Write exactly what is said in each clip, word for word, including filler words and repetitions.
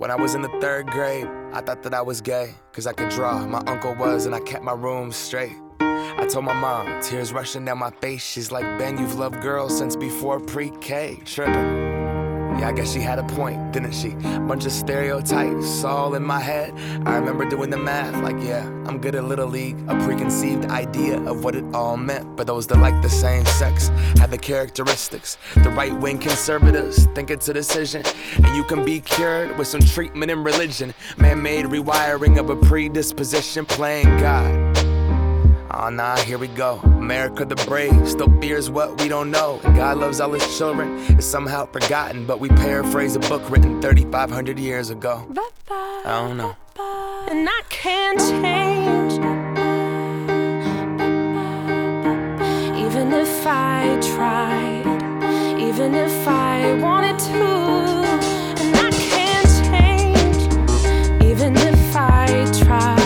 When I was in the third grade, I thought that I was gay, cause I could draw. My uncle was, and I kept my room straight. I told my mom, tears rushing down my face. She's like, Ben, you've loved girls since before pre-K. Trippin'. Yeah, I guess she had a point, didn't she? Bunch of stereotypes all in my head. I remember doing the math, like, yeah, I'm good at Little League. A preconceived idea of what it all meant. But those that like the same sex had the characteristics. The right-wing conservatives think it's a decision, and you can be cured with some treatment and religion. Man-made rewiring of a predisposition, playing God. Oh nah, here we go. America the brave still fears what we don't know. And God loves all his children. It's somehow forgotten, but we paraphrase a book written thirty-five hundred years ago. I don't know. And I can't change, even if I tried, even if I wanted to. And I can't change, even if I tried.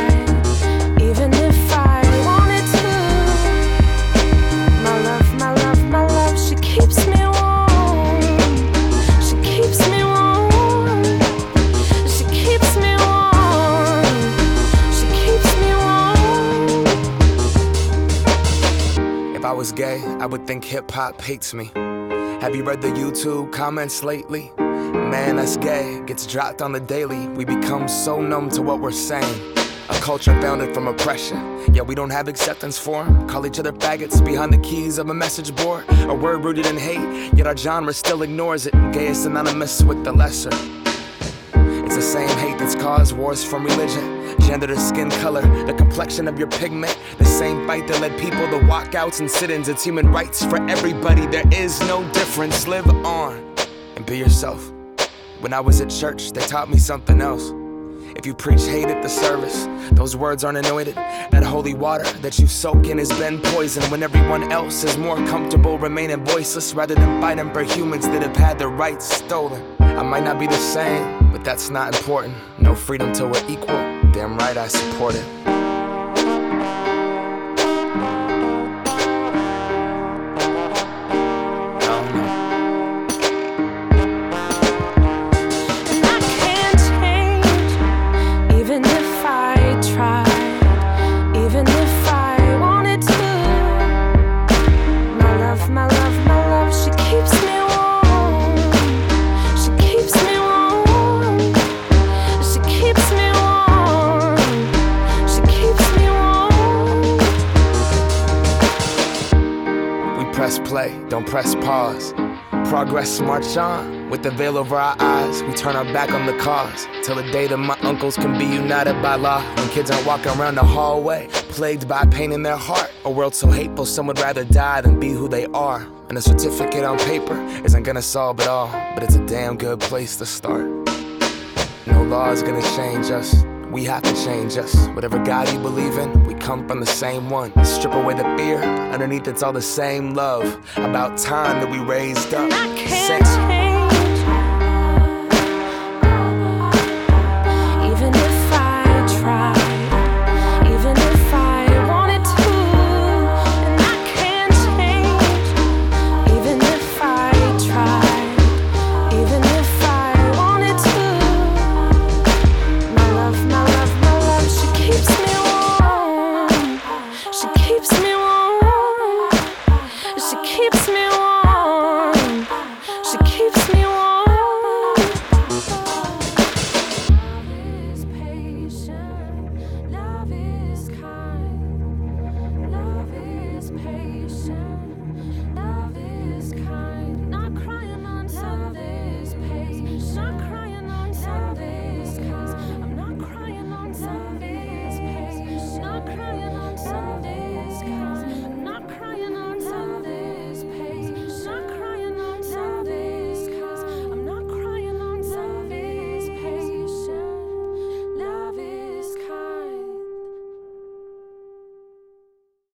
If I was gay, I would think hip-hop hates me. Have you read the YouTube comments lately? Man, that's gay, gets dropped on the daily. We become so numb to what we're saying. A culture founded from oppression, yet we don't have acceptance for 'em. Call each other faggots behind the keys of a message board. A word rooted in hate, yet our genre still ignores it. Gay is synonymous with the lesser. It's the same hate that's caused wars from religion, gender to skin color, the complexion of your pigment. The same fight that led people to walkouts and sit-ins. It's human rights for everybody, there is no difference. Live on and be yourself. When I was at church, they taught me something else. If you preach hate at the service, those words aren't anointed. That holy water that you soak in has been poisoned. When everyone else is more comfortable remaining voiceless rather than fighting for humans that have had their rights stolen. I might not be the same, but that's not important. No freedom till we're equal. Damn right I support it. Press play, don't press pause. Progress march on, with the veil over our eyes. We turn our back on the cause, till the day that my uncles can be united by law. When kids aren't walking around the hallway, plagued by pain in their heart. A world so hateful, some would rather die than be who they are. And a certificate on paper isn't gonna solve it all, but it's a damn good place to start. No law is gonna change us. We have to change us. Whatever God you believe in, we come from the same one. Strip away the fear, underneath it's all the same love. About time that we raised up. I can't change.